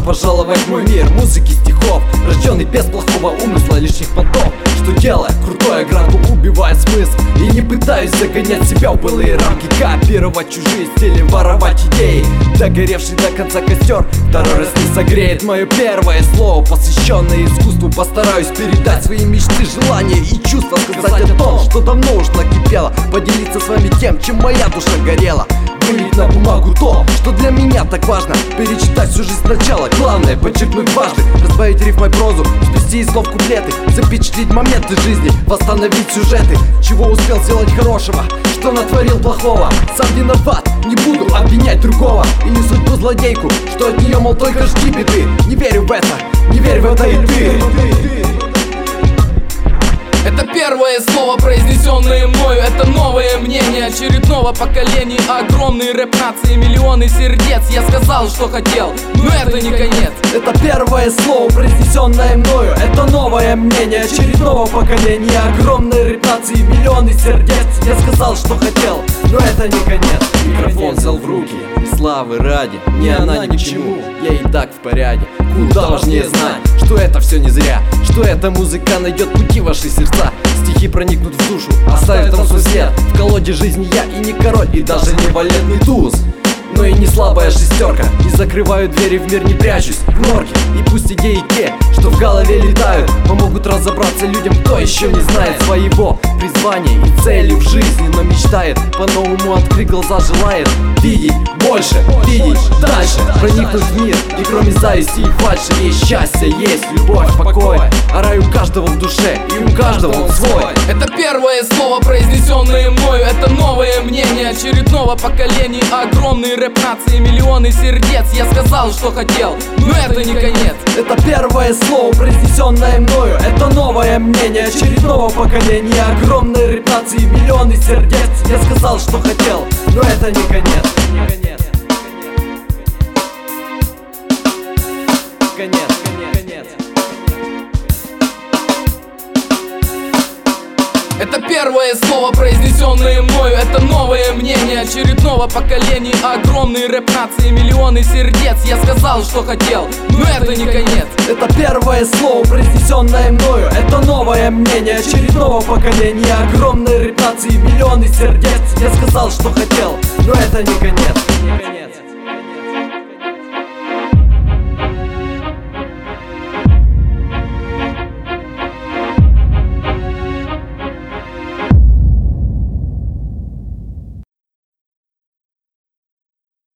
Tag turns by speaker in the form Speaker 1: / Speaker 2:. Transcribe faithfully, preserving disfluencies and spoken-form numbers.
Speaker 1: пожаловать в мой мир музыки, стихов, рожденный без плохого умысла, лишних понтов. Что делая крутое, гранку убивает смысл. И не пытаюсь загонять себя в былые рамки, копировать чужие стили, воровать идеи. Догоревший до конца костер второй раз не согреет. Мое первое слово, посвященное искусству. Постараюсь передать свои мечты, желания и чувства, сказать о том, что давно уж накипело, поделиться с вами тем, чем моя душа горела. Вылить на бумагу то, что для меня так важно, перечитать всю жизнь сначала. Главное подчеркнуть важный, разбавить рифмой прозу, сплести из слов куплеты, запечатлеть моменты жизни, восстановить сюжеты. Чего успел сделать хорошего, что натворил плохого. Сам виноват, не буду обвинять другого. И не судьбу злодейку, что от нее, мол, только жди беды. Не верю в это, не верь в это и ты.
Speaker 2: Это первое слово, произнесенное мною. Это новое мнение очередного поколения. Огромные рэп-нации, миллионы сердец. Я сказал, что хотел, но это не конец.
Speaker 1: Это первое слово, произнесенное мною. Это новое мнение очередного поколения. Огромные рэп-нации, миллионы сердец. Я сказал, что хотел, но это не конец. Микрофон взял в руки, и славы ради, не она ни к чему, я и так в порядке. Куда важнее знать, что это все не зря, что эта музыка найдет пути в ваши сердца. Стихи проникнут в душу, оставят там свой след. В колоде жизни я и не король, и даже не валетный туз, но и не слабая шестерка. Не закрываю двери в мир, не прячусь в норке. И пусть идеи те, что в голове летают, помогут разобраться людям, кто еще не знает своего призвания и цели в жизни, но мечтает по-новому, открыть глаза, желает видеть больше, видеть дальше, проникнуть в мир, и кроме зависти и фальши есть счастье, есть любовь, покой. А рай у каждого в душе, и у каждого он свой.
Speaker 2: Это первое слово, произнесенное мною. Это новое мнение очередного поколения. Огромные рэп-нации, миллионы сердец. Я сказал, что хотел, но это не конец.
Speaker 1: Это первое слово, произнесенное мною. Это новое мнение очередного поколения. Огромные рэп-нации, миллионы сердец. Я сказал, что хотел, но это не конец. Конец, конец, конец.
Speaker 2: Это первое слово, произнесенное мною. Это новое мнение очередного поколения. Огромные рэп-нации, миллионы сердец. Я сказал, что хотел, но это не конец.
Speaker 1: Это первое слово, произнесенное мною. Это новое мнение очередного поколения. Огромные рэп-нации, миллионы сердец. Я сказал, что хотел, но это не конец.